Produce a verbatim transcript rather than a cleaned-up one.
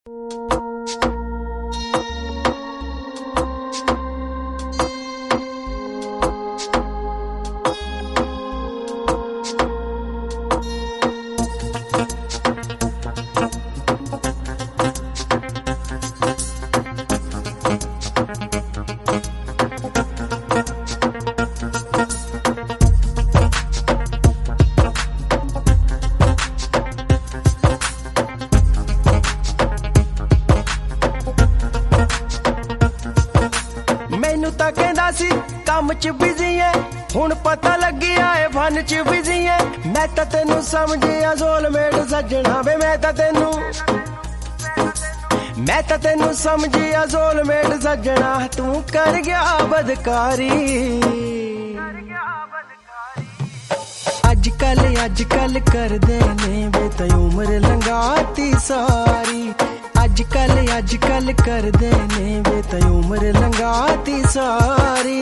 ਮੈਨੂੰ ਤਾਂ ਕਹਿੰਦਾ ਸੀ ਕੰਮ ਚ ਬਿਜ਼ੀ ਐ, ਹੁਣ ਪਤਾ ਲੱਗਿਆ ਏ ਫਨ ਚ ਬਿਜ਼ੀ ਐ। ਮੈਂ ਤਾਂ ਤੈਨੂੰ ਸਮਝਿਆ ਸੋਲਮੇਟ ਸੱਜਣਾ ਵੇ, ਮੈਂ ਤਾਂ ਤੈਨੂੰ ਮੈਂ ਤਾਂ ਤੈਨੂੰ ਸਮਝਿਆ ਸੋਲਮੇਟ ਸੱਜਣਾ, ਤੂੰ ਕਰ ਗਿਆ ਬਦਕਾਰੀ। ਅੱਜ ਕੱਲ ਅੱਜ ਕੱਲ ਕਰਦੇ ਨੇ ਵੇ ਤੈਂ ਉਮਰ ਲੰਘਾਤੀ ਸਾਰੀ। ਅੱਜ ਕੱਲ ਅੱਜ ਕੱਲ ਕਰਦੇ ਨੇ ਵੇ ਤੈਂ ਉਮਰ ਲੰਘਾਤੀ ਸਾਰੀ।